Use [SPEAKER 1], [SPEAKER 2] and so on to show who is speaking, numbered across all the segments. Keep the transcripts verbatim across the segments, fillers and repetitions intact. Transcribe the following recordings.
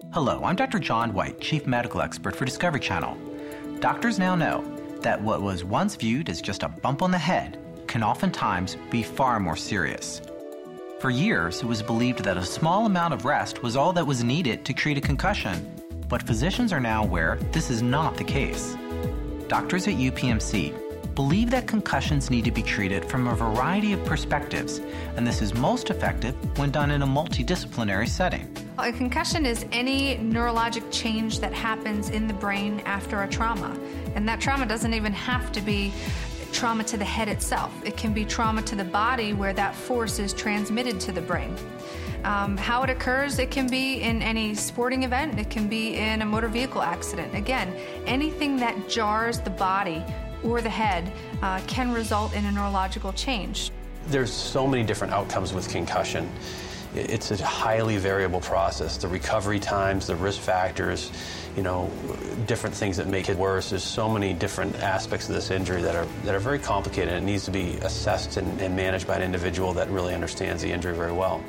[SPEAKER 1] Hello, I'm Doctor John White, Chief Medical Expert for Discovery Channel. Doctors now know that what was once viewed as just a bump on the head can oftentimes be far more serious. For years, it was believed that a small amount of rest was all that was needed to treat a concussion, but physicians are now aware this is not the case. Doctors at U P M C believe that concussions need to be treated from a variety of perspectives, and this is most effective when done in a multidisciplinary setting.
[SPEAKER 2] A concussion is any neurologic change that happens in the brain after a trauma. And that trauma doesn't even have to be trauma to the head itself. It can be trauma to the body where that force is transmitted to the brain. Um, how it occurs, it can be in any sporting event, it can be in a motor vehicle accident. Again, anything that jars the body or the head uh, can result in a neurological change.
[SPEAKER 3] There's so many different outcomes with concussion. It's a highly variable process. The recovery times, the risk factors, you know, different things that make it worse. There's so many different aspects of this injury that are that are very complicated. It needs to be assessed and, and managed by an individual that really understands the injury very well.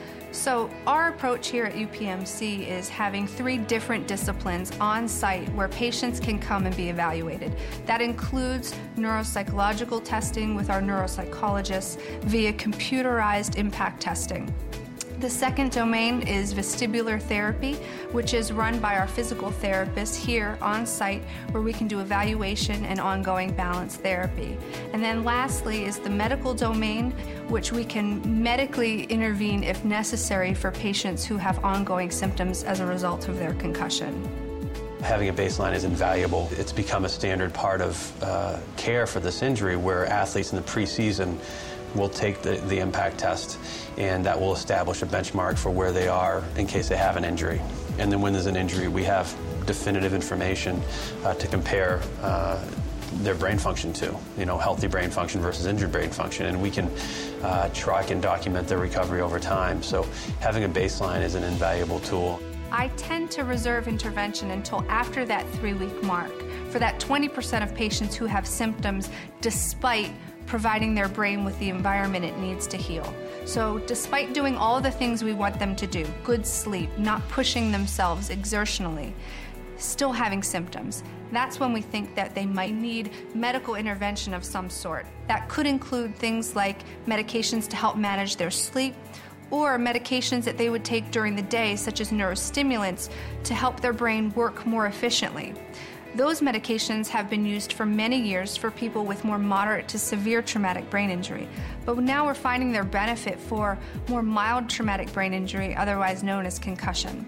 [SPEAKER 2] So our approach here at U P M C is having three different disciplines on site where patients can come and be evaluated. That includes neuropsychological testing with our neuropsychologists via computerized impact testing. The second domain is vestibular therapy, which is run by our physical therapists here on site, where we can do evaluation and ongoing balance therapy. And then lastly is the medical domain, which we can medically intervene if necessary for patients who have ongoing symptoms as a result of their concussion.
[SPEAKER 3] Having a baseline is invaluable. It's become a standard part of uh, care for this injury, where athletes in the preseason will take the, the impact test, and that will establish a benchmark for where they are in case they have an injury. And then when there's an injury, we have definitive information uh, to compare uh, their brain function to, you know, healthy brain function versus injured brain function, and we can uh, track and document their recovery over time. So having a baseline is an invaluable tool.
[SPEAKER 2] I tend to reserve intervention until after that three-week mark for that twenty percent of patients who have symptoms despite providing their brain with the environment it needs to heal. So despite doing all the things we want them to do, good sleep, not pushing themselves exertionally, still having symptoms, that's when we think that they might need medical intervention of some sort. That could include things like medications to help manage their sleep, or medications that they would take during the day, such as neurostimulants, to help their brain work more efficiently. Those medications have been used for many years for people with more moderate to severe traumatic brain injury, but now we're finding their benefit for more mild traumatic brain injury, otherwise known as concussion.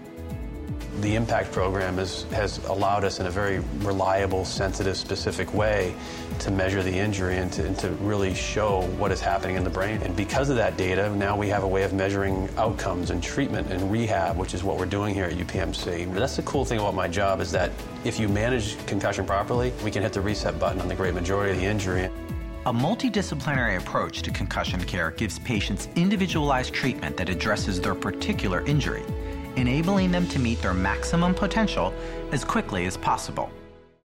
[SPEAKER 3] The impact program is, has allowed us in a very reliable, sensitive, specific way to measure the injury and to, and to really show what is happening in the brain. And because of that data, now we have a way of measuring outcomes and treatment and rehab, which is what we're doing here at U P M C. That's the cool thing about my job, is that if you manage concussion properly, we can hit the reset button on the great majority of the injury.
[SPEAKER 1] A multidisciplinary approach to concussion care gives patients individualized treatment that addresses their particular injury, enabling them to meet their maximum potential as quickly as possible.